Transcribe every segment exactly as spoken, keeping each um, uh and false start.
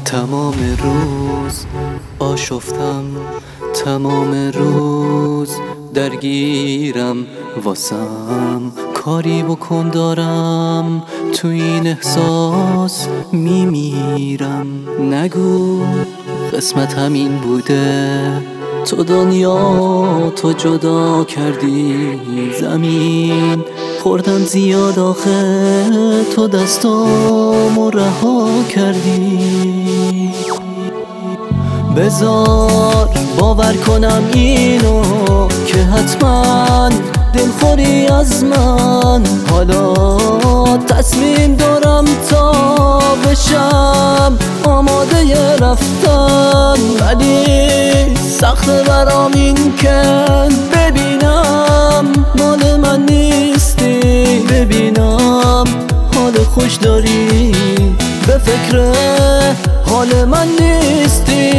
تمام روز آشفتم، تمام روز درگیرم، واسم کاری بکن دارم تو این احساس میمیرم. نگو قسمت همین بوده، تو دنیا تو جدا کردی زمین، خوردم زیاد آخه تو دستامو رها کردی. بذار باور کنم اینو که حتما دلخوری از من، حالا تصمیم دارم تا بشم آماده رفتن، ولی سخت برام این که ببینم مال من نیستی، ببینم حال خوش داری به فکر حال من نیستی.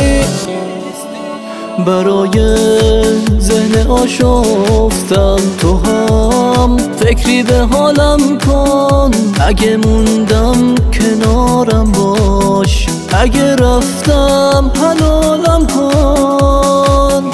برای ذهن آشفتم تو هم فکری به حالم کن، اگه موندم کنارم باش، اگه رفتم حلالم کن.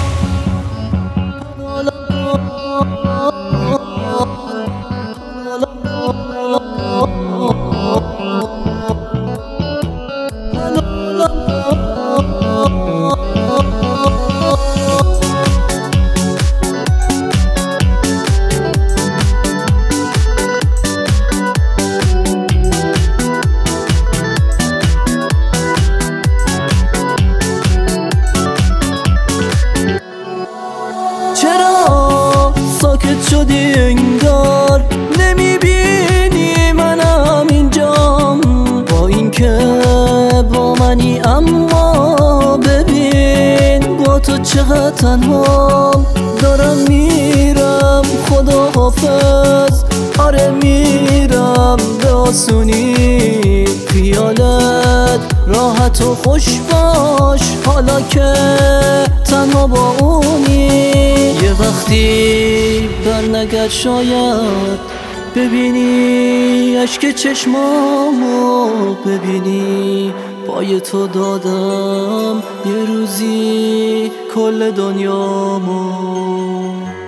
چرا ساکت شدی انگار نمیبینی منم اینجام، با این که با منی اما ببین با تو چقدر تنها دارم میرم. خدا حافظ، آره میرم به آسونی، خیالت راحت و خوش باش حالا که تنها با اونی. یه وقتی بر نگرد شاید ببینی اشک چشمامو، ببینی پای تو دادم یه روزی کل دنیامو.